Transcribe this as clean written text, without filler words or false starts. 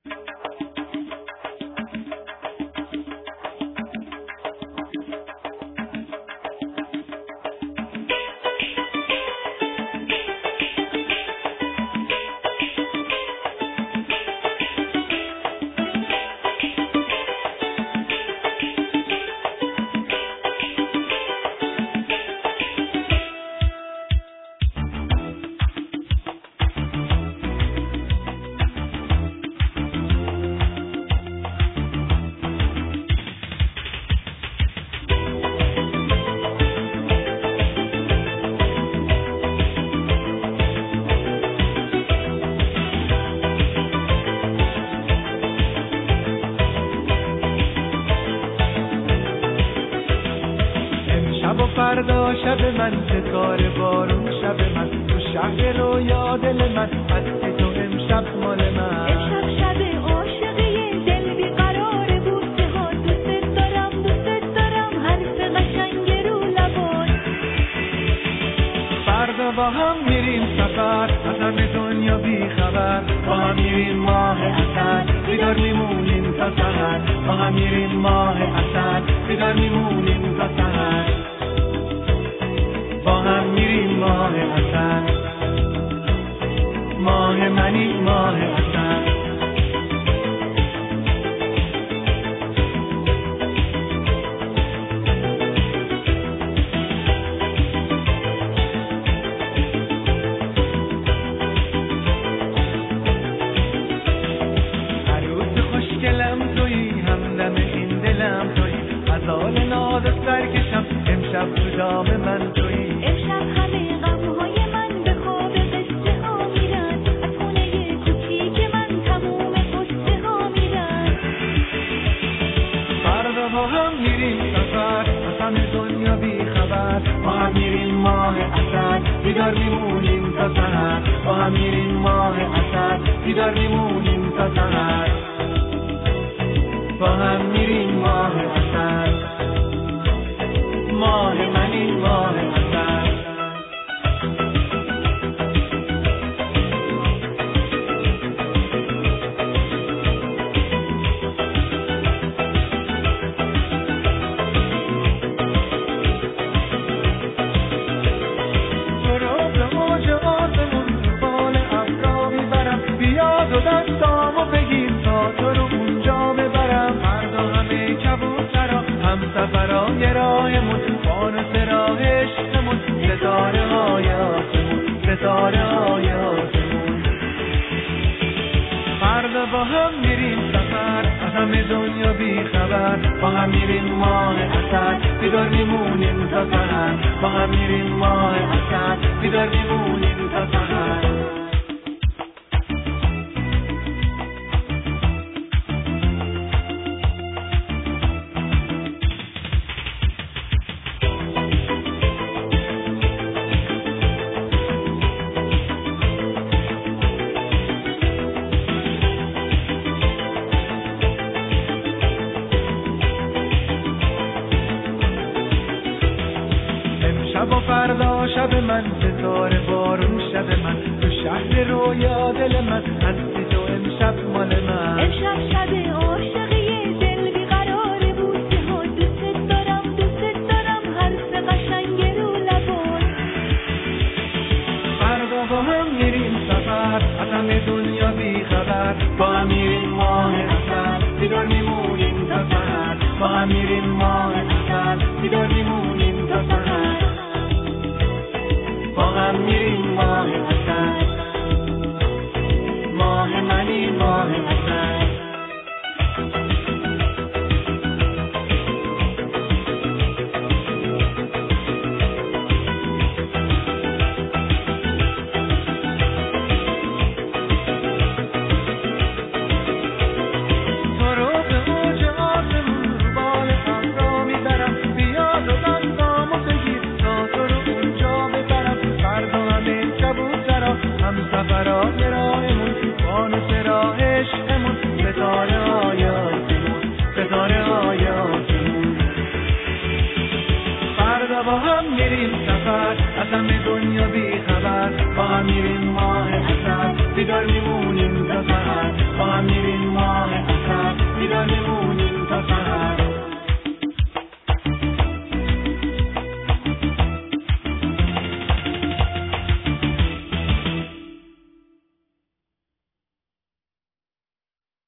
فردا شب من ستاره بارون شب من تو شهر رویا دل من هستی تو امشب مال من امشب شب عاشقی دل بیقرار بوسه ها دوست دارم حرف قشنگ رو لبان فردا با هم میریم سفر از همه دنیا بی خبر با هم میریم ماه عسل بیدار میمونیم تا سحر با هم میریم ماه عسل بیدار میمونیم تا سحر با هم میریم ماه عسل ماه منی ماه عسل عروس خوشگلم تویی همدم این دلم تویی غزال ناز سرکشم امشب تو دام من تویی امشب همه غمهای من به خواب قصه ها میرن از خونه کوچیک من تموم قصه ها میرن فردا با هم میریم سفر از همه دنیا بی خبر با هم میریم ماه عسل بیدار میمونیم تا سحر با هم میریم ماه عسل بیدار میمونیم تا سحر با هم میریم ماه عسل ماه منی ماه عسل و دستامو بگیر تا تو رو اونجا ببرم فردا همه کبوترا هم سفرای راهمون فانوس راه عشقمون ستاره های آسمون ستاره های آسمون فردا با هم میریم سفر از همه دنیا بی خبر با هم میریم ماه عسل بیدار میمونیم تا سحر با هم میریم ماه عسل بیدار میمونیم تا سحر شب و فردا شب من ستاره بارون شب من تو شهر رویا دل من هستی تو امشب مال من امشب شب عاشقی دل بیقرار بوسه ها دوست دارم حرف قشنگ رو لبان فردا با هم میریم سفر از همه دنیا بی خبر با هم میریم ماه عسل بیدار میمونیم تا سحر با هم میریم ماه عسل بیدار میمونیم تا سحر با هم میریم ماه عسل ماه منی ماه عسل تو رو به اوج آسمون رو بال ابرا میبرم بیا و دستامو بگیر تا تو رو اونجا ببرم فردا همه کبوترا هم سفرهای راهمون فانوس راه عشقمون ستاره های آسمون ستاره های آسمون فردا با هم میریم سفر از همه دنیا بی خبر با هم میریم ماه عسل بیدار میمونیم تا سحر